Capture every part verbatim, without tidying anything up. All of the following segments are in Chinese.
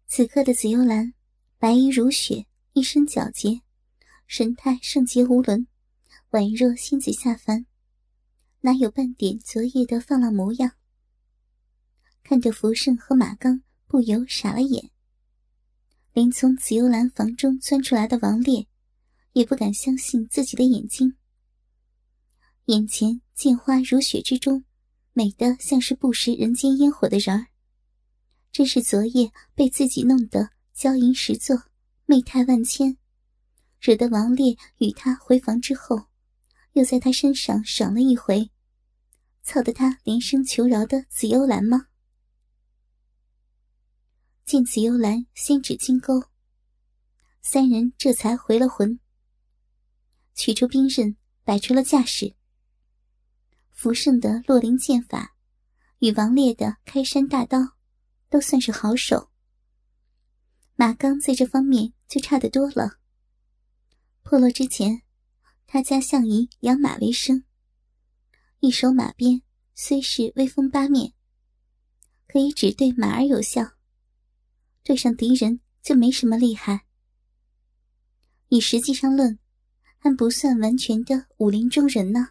此刻的紫幽兰白衣如雪，一身皎洁，神态圣洁无伦，宛若仙子下凡，哪有半点昨夜的放浪模样。看着福胜和马刚不由傻了眼，连从紫幽兰房中钻出来的王烈也不敢相信自己的眼睛。眼前见花如雪之中，美得像是不食人间烟火的人儿，真是昨夜被自己弄得娇吟十作，媚态万千，惹得王烈与他回房之后，又在他身上爽了一回，操得他连声求饶的紫幽兰吗？见紫幽兰仙指金钩，三人这才回了魂，取出兵刃，摆出了架势。福胜的落灵剑法与王烈的开山大刀都算是好手，马刚在这方面就差得多了。破落之前，他家向以养马为生，一手马鞭虽是威风八面，可以只对马儿有效，对上敌人就没什么厉害。以实际上论，还不算完全的武林中人呢。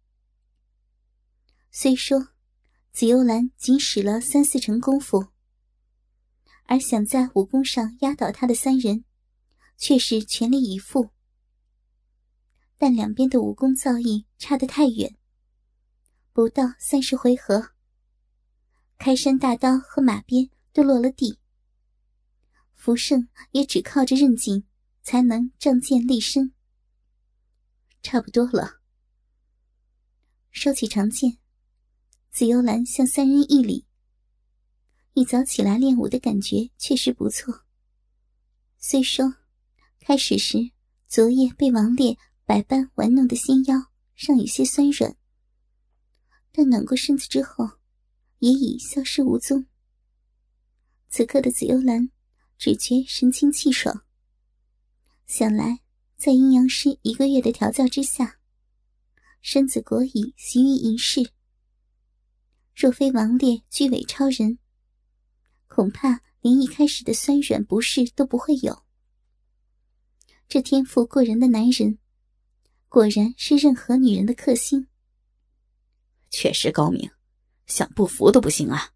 虽说紫幽兰仅使了三四成功夫，而想在武功上压倒他的三人却是全力以赴，但两边的武功造诣差得太远，不到三十回合，开山大刀和马鞭都落了地，福胜也只靠着韧劲才能仗剑立身。差不多了。收起长剑，紫幽兰向三人一礼。一早起来练武的感觉确实不错，虽说开始时昨夜被王烈百般玩弄的纤腰尚有些酸软，但暖过身子之后也已消失无踪。此刻的紫幽兰只觉神清气爽，想来在阴阳师一个月的调教之下，身子果已习于淫事。若非王烈居尾超人，恐怕连一开始的酸软不适都不会有。这天赋过人的男人，果然是任何女人的克星。 确实高明，想不服都不行啊。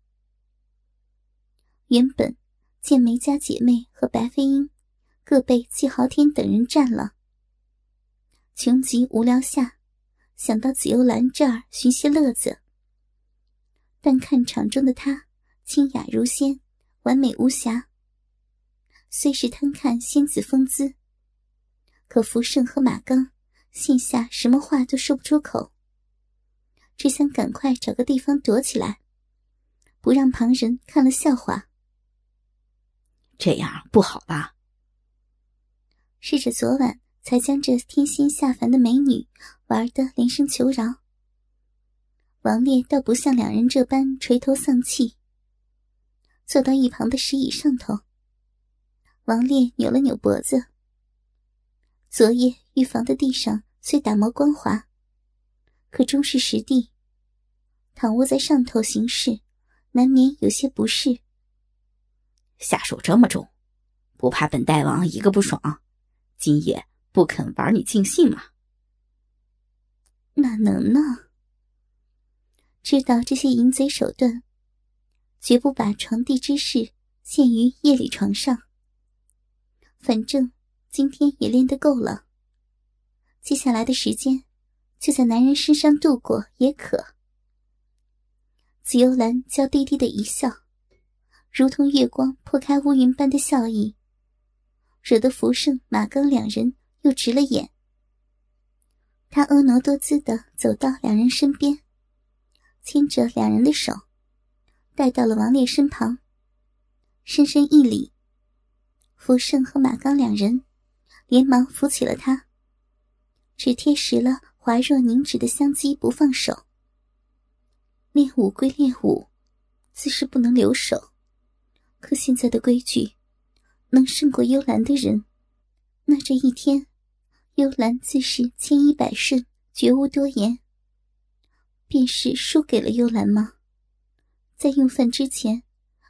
原本见梅家姐妹和白飞鹰各被季豪天等人占了，穷极无聊下，想到紫幽兰这儿寻些乐子，但看场中的她清雅如仙，完美无瑕，虽是贪看仙子风姿，可福胜和马刚现下什么话都说不出口，只想赶快找个地方躲起来，不让旁人看了笑话。 这样不好吧？ 是着昨晚才将这天仙下凡的美女玩得连声求饶。王烈倒不像两人这般垂头丧气，坐到一旁的石椅上头，王烈扭了扭脖子。昨夜御房的地上虽打磨光滑，可终是实地，躺卧在上头行事，难免有些不适。 下手这么重，不怕本大王一个不爽，今夜不肯玩你尽兴吗？ 哪能呢？知道这些淫贼手段，绝不把床地之事限于夜里床上。反正今天也练得够了，接下来的时间就在男人身上度过也可。紫幽兰娇滴滴的一笑，如同月光破开乌云般的笑意，惹得福胜马刚两人又直了眼。他婀娜多姿地走到两人身边，牵着两人的手带到了王烈身旁，深深一礼。福胜和马刚两人连忙扶起了他，只贴实了滑若凝脂的香肌不放手。练武归练武，自是不能留手，可现在的规矩，能胜过幽兰的人，那这一天幽兰自是千依百顺，绝无多言。便是输给了幽兰吗？在用饭之前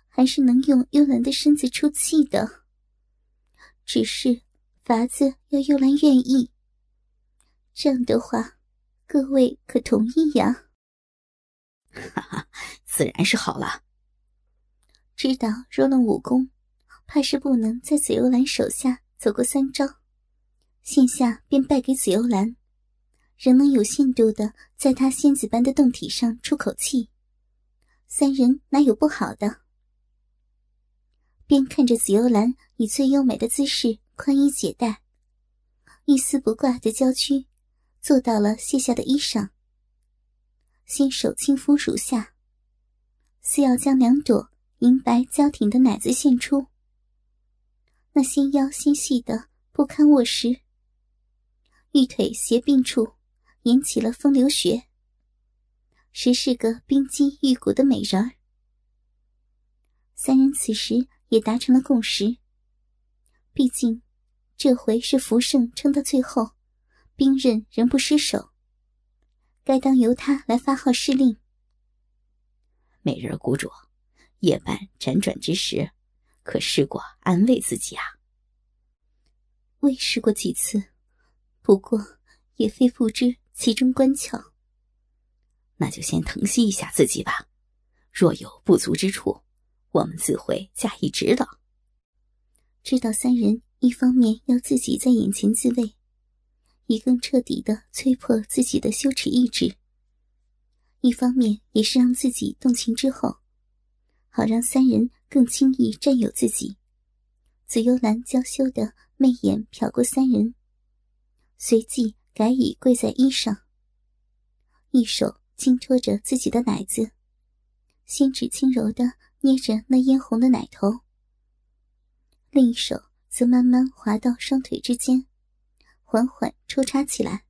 还是能用幽兰的身子出气的，只是法子要幽兰愿意。这样的话，各位可同意呀？ 哈哈，自然是好了。 知道若论武功，怕是不能在紫幽兰手下走过三招，现下便败给紫幽兰，仍能有限度的在她仙子般的胴体上出口气，三人哪有不好的？便看着紫幽兰以最优美的姿势宽衣解带，一丝不挂的娇躯坐到了卸下的衣上，先手轻抚乳下，似要将两朵银白娇挺的奶子现出，那纤腰纤细的不堪握实，玉腿斜并处引起了风流穴，实是个冰肌玉骨的美人儿。三人此时也达成了共识，毕竟这回是福盛撑到最后，兵刃仍不失手，该当由他来发号施令。 美人谷主，夜半辗转之时，可试过安慰自己啊？ 未试过几次，不过也非不知其中关窍。 那就先疼惜一下自己吧，若有不足之处，我们自会加以指导。 知道三人一方面要自己在眼前自慰，以更彻底地摧破自己的羞耻意志，一方面也是让自己动情之后，好让三人更轻易占有自己。紫幽兰娇羞的媚眼瞟过三人，随即改以跪在衣上，一手轻托着自己的奶子，仙指轻柔地捏着那嫣红的奶头，另一手则慢慢滑到双腿之间，缓缓抽插起来。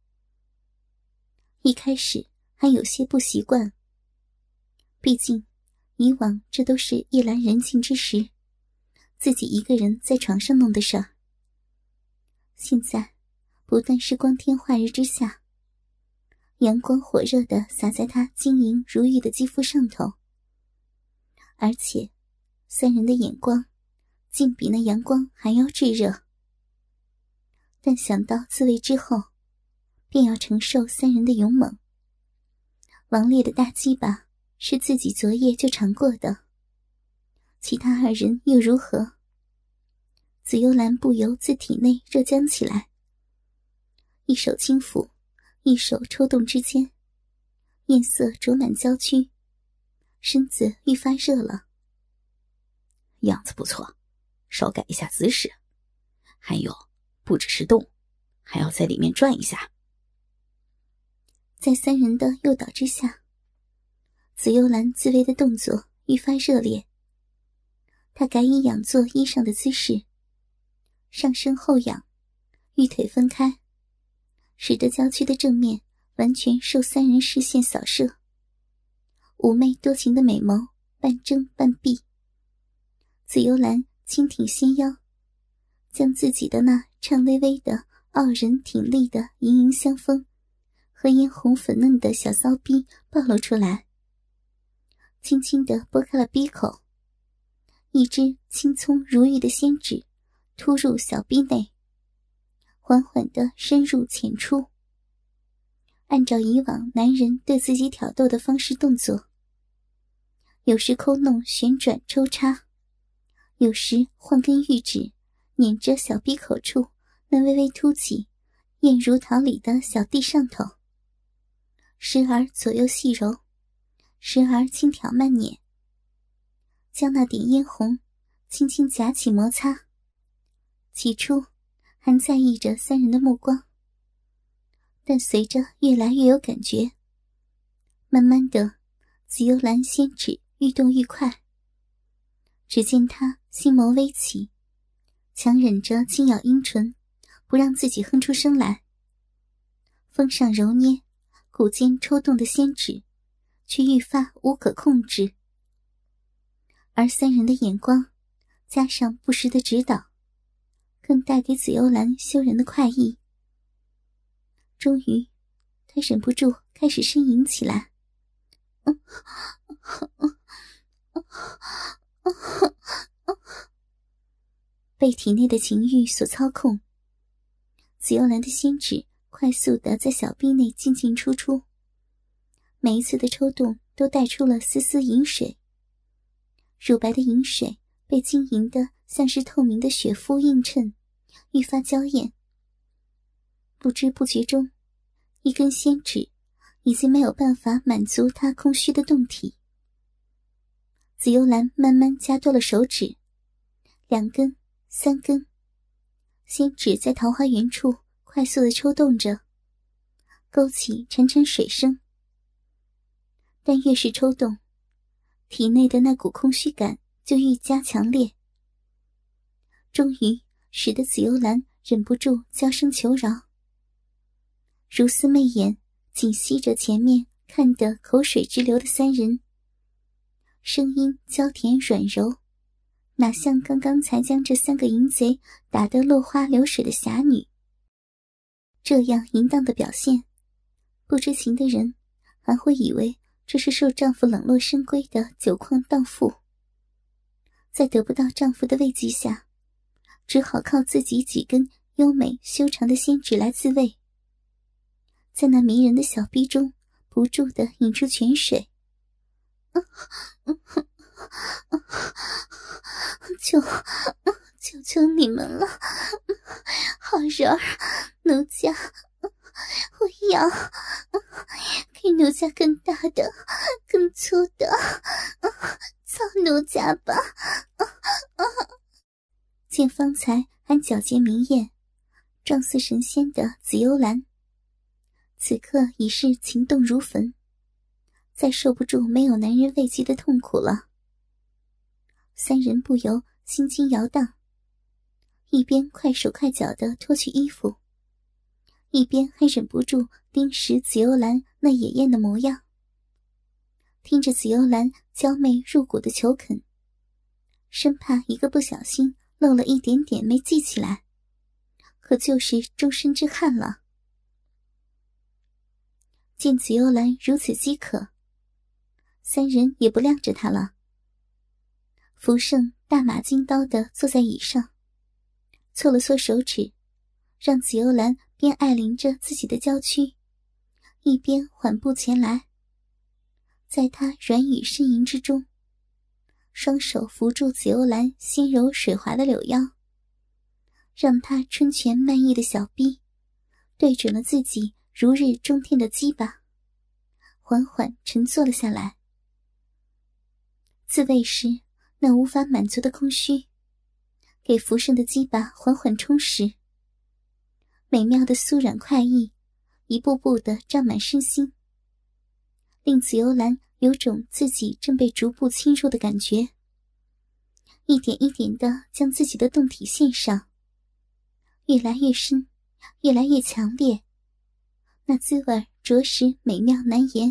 一开始还有些不习惯，毕竟以往这都是夜阑人静之时，自己一个人在床上弄的事儿。现在不但是光天化日之下，阳光火热地洒在她晶莹如玉的肌肤上头，而且三人的眼光竟比那阳光还要炙热。但想到自慰之后便要承受三人的勇猛，王烈的大鸡巴是自己昨夜就尝过的，其他二人又如何？紫幽兰不由自体内热僵起来，一手轻抚，一手抽动之间，艳色灼满娇躯，身子愈发热了。 样子不错，稍改一下姿势，还有不只是动，还要在里面转一下。 在三人的诱导之下，紫幽兰自慰的动作愈发热烈。她改以仰坐衣上的姿势，上身后仰，玉腿分开，使得娇躯的正面完全受三人视线扫射。妩媚多情的美眸半睁半闭，紫幽兰轻挺纤腰，将自己的那颤巍巍的傲人挺立的盈盈香风和嫣红粉嫩的小骚逼暴露出来，轻轻地拨开了逼口，一只青葱如玉的仙指突入小逼内，缓缓地深入浅出。按照以往男人对自己挑逗的方式动作，有时抠弄旋转抽插，有时换根玉指捻着小逼口处那微微凸起艳如桃李的小蒂上头，时而左右细揉，时而轻挑慢捻，将那点嫣红轻轻夹起摩擦。起初还在意着三人的目光，但随着越来越有感觉，慢慢的紫幽兰仙指愈动愈快。只见她心眸微起，强忍着轻咬阴唇，不让自己哼出声来。风上揉捏，骨间抽动的仙指却愈发无可控制。而三人的眼光加上不时的指导，更带给紫幽兰羞人的快意。终于她忍不住开始呻吟起来。 被体内的情欲所操控，紫幽兰的仙指快速地在小臂内进进出出，每一次的抽动都带出了丝丝银水。乳白的银水被晶莹的像是透明的雪肤映衬，愈发娇艳。不知不觉中，一根仙指已经没有办法满足他空虚的胴体。紫幽兰慢慢加多了手指，两根、三根，仙指在桃花源处快速地抽动着，勾起潺潺水声。但越是抽动，体内的那股空虚感就愈加强烈，终于使得紫幽兰忍不住娇声求饶，如丝媚眼紧吸着前面看得口水直流的三人，声音娇甜软柔，哪像刚刚才将这三个淫贼打得落花流水的侠女。这样淫荡的表现，不知情的人还会以为这是受丈夫冷落深闺的酒矿荡妇，在得不到丈夫的慰藉下，只好靠自己几根优美修长的仙指来自慰，在那迷人的小臂中不住地引出泉水。求求求你们了，好人儿，奴家我要给奴家更大的更粗的，操奴家吧。见方才还皎洁明艳状似神仙的紫幽兰，此刻已是情动如焚，再受不住没有男人慰藉的痛苦了。三人不由心惊摇荡，一边快手快脚地脱去衣服，一边还忍不住盯实紫幽兰那野艳的模样。听着紫幽兰娇媚入骨的求恳，生怕一个不小心漏了一点点没记起来，可就是终身之憾了。见紫幽兰如此饥渴，三人也不晾着她了。福盛大马金刀地坐在椅上，搓了搓手指，让紫幽兰边爱临着自己的娇躯，一边缓步前来，在他软语呻吟之中，双手扶住紫幽兰纤柔水滑的柳腰，让她春泉漫溢的小臂对准了自己如日中天的鸡巴，缓缓沉坐了下来。自慰时那无法满足的空虚，给福盛的鸡巴缓缓充实，美妙的酥软快意一步步地胀满身心，令紫幽兰有种自己正被逐步侵入的感觉，一点一点地将自己的胴体献上，越来越深，越来越强烈，那滋味着实美妙难言。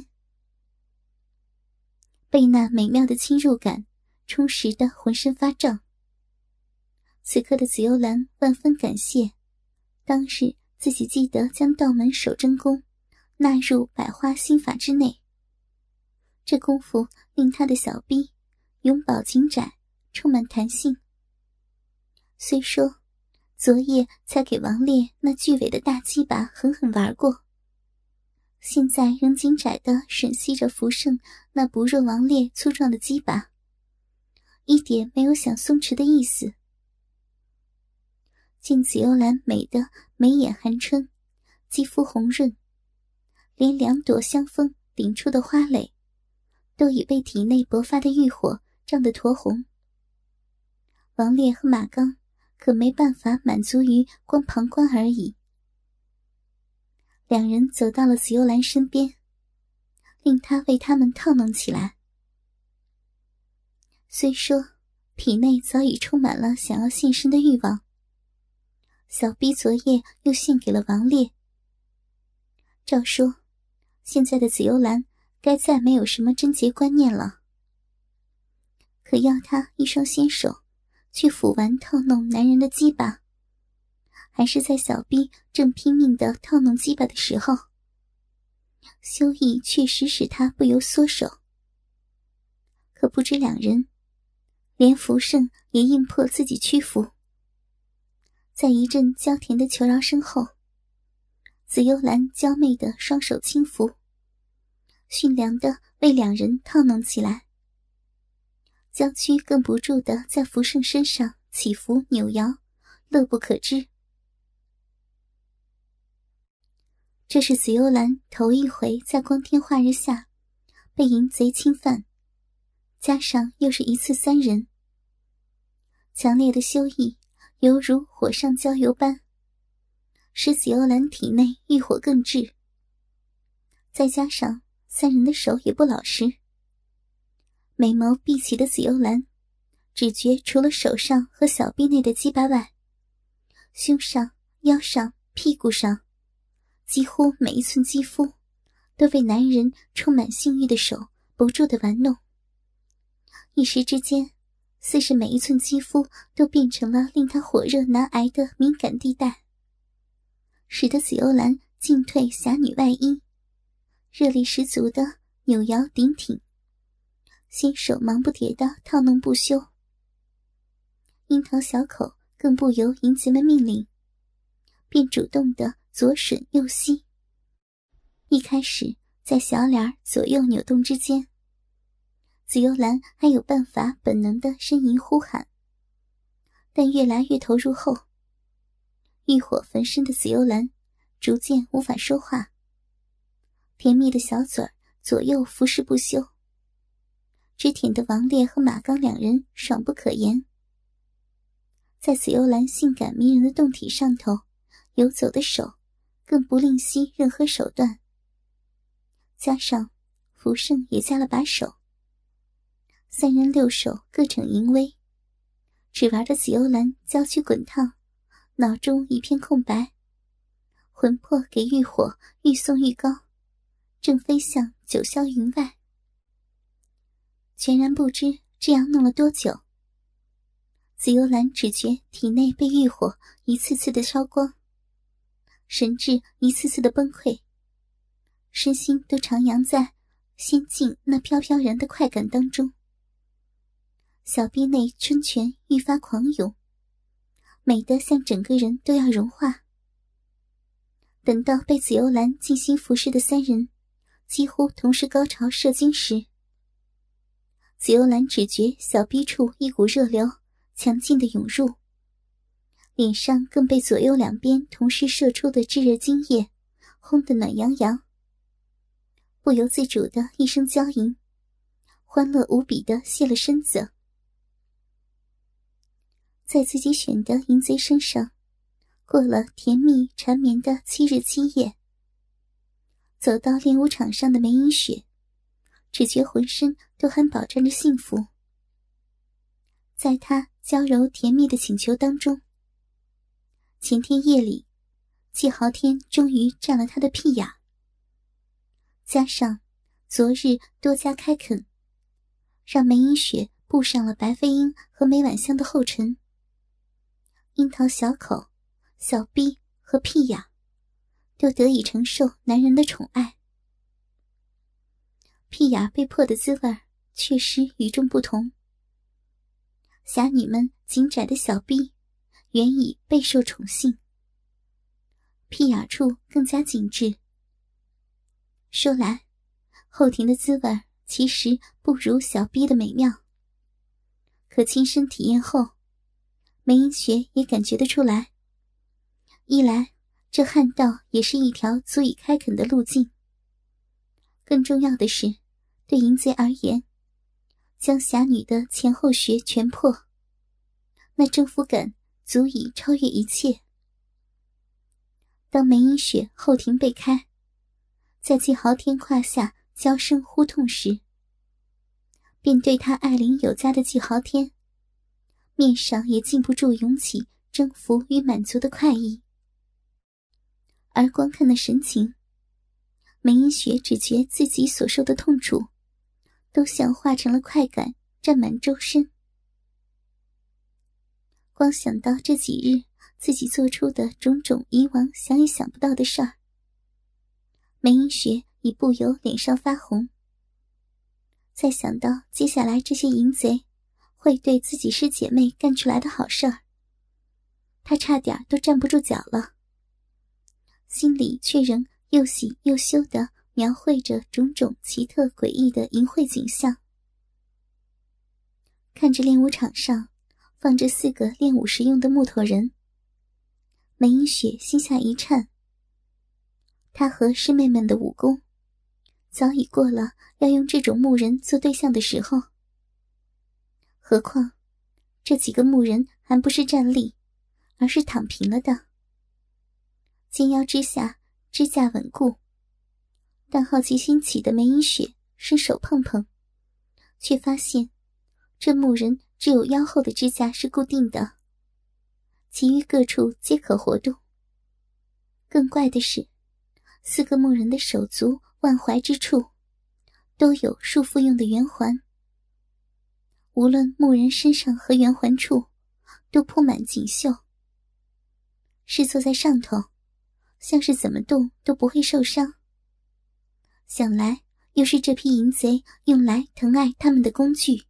被那美妙的侵入感充实得浑身发胀，此刻的紫幽兰万分感谢当日自己记得将道门守真功纳入百花心法之内，这功夫令她的小臂永葆紧窄，充满弹性。虽说昨夜才给王烈那巨尾的大鸡巴狠狠玩过，现在仍紧窄地吮吸着福盛那不若王烈粗壮的鸡巴，一点没有想松弛的意思。见紫幽兰美得眉眼含春，肌肤红润，连两朵香风顶出的花蕾都已被体内勃发的欲火胀得酡红。王烈和马刚可没办法满足于光旁观而已。两人走到了紫幽兰身边，令她为他们套弄起来。虽说体内早已充满了想要献身的欲望，小逼昨夜又献给了王烈，照说现在的紫幽兰该再没有什么贞洁观念了，可要她一双纤手去抚玩套弄男人的鸡巴，还是在小逼正拼命地套弄鸡巴的时候，羞意确实使他不由缩手。可不知两人连福胜也硬迫自己屈服。在一阵娇甜的求饶声后，紫幽兰娇媚的双手轻抚，驯良的为两人套弄起来，娇躯更不住的在福胜身上起伏扭摇，乐不可支。这是紫幽兰头一回在光天化日下被淫贼侵犯，加上又是一次三人，强烈的羞意犹如火上浇油般，使紫幽兰体内欲火更炽。再加上三人的手也不老实，美眸闭起的紫幽兰只觉除了手上和小臂内的鸡巴外，胸上、腰上、屁股上几乎每一寸肌肤都被男人充满性欲的手不住地玩弄，一时之间似是每一寸肌肤都变成了令他火热难挨的敏感地带，使得紫幽兰进退侠女外衣，热力十足地扭摇顶挺，新手忙不迭地套弄不休。樱桃小口更不由淫贼们命令，便主动地左吮右吸。一开始在小脸左右扭动之间，紫幽兰还有办法本能的呻吟呼喊，但越来越投入后，欲火焚身的紫幽兰逐渐无法说话，甜蜜的小嘴儿左右服侍不休，只舔得王烈和马刚两人爽不可言。在紫幽兰性感迷人的胴体上头游走的手更不吝惜任何手段，加上福胜也加了把手，三人六手各逞淫威，只玩的紫幽兰娇躯滚烫，脑中一片空白，魂魄给欲火愈送愈高，正飞向九霄云外。全然不知这样弄了多久，紫幽兰只觉体内被欲火一次次的烧光，神智一次次的崩溃，身心都徜徉在仙境那飘飘然的快感当中。小臂内春泉愈发狂涌，美得像整个人都要融化。等到被紫幽兰尽心服侍的三人几乎同时高潮射精时，紫幽兰只觉小臂处一股热流强劲的涌入，脸上更被左右两边同时射出的炙热精液烘得暖洋洋，不由自主的一声娇吟，欢乐无比的卸了身子。在自己选的淫贼身上过了甜蜜缠绵的七日七夜，走到练武场上的梅影雪只觉浑身都还饱沾着幸福。在她娇柔甜蜜的请求当中，前天夜里季豪天终于占了她的屁眼，加上昨日多加开垦，让梅影雪步上了白飞鹰和梅婉香的后尘。樱桃小口、小臂和屁眼都得以承受男人的宠爱。屁眼被破的滋味确实与众不同，侠女们紧窄的小臂原已备受宠幸，屁眼处更加紧致。说来后庭的滋味其实不如小臂的美妙，可亲身体验后，梅影雪也感觉得出来，一来这旱道也是一条足以开垦的路径，更重要的是对淫贼而言，将侠女的前后穴全破，那征服感足以超越一切。当梅影雪后庭被开，在季豪天胯下娇声呼痛时，便对他爱怜有加的季豪天面上也禁不住涌起征服与满足的快意。而观看的神情，梅影雪只觉自己所受的痛楚都像化成了快感占满周身。光想到这几日自己做出的种种以往想也想不到的事儿，梅影雪已不由脸上发红。再想到接下来这些淫贼会对自己师姐妹干出来的好事儿，他差点都站不住脚了，心里却仍又喜又羞地描绘着种种奇特诡异的淫秽景象。看着练武场上放着四个练武时用的木头人，梅英雪心下一颤。她和师妹们的武功早已过了要用这种木人做对象的时候，何况这几个木人还不是站立，而是躺平了的，肩腰之下支架稳固，但好奇心起的梅英雪伸手碰碰，却发现这木人只有腰后的支架是固定的，其余各处皆可活动。更怪的是，四个木人的手足腕踝之处都有束缚用的圆环，无论木人身上和圆环处都铺满锦绣，是坐在上头，像是怎么动都不会受伤。想来又是这批淫贼用来疼爱他们的工具。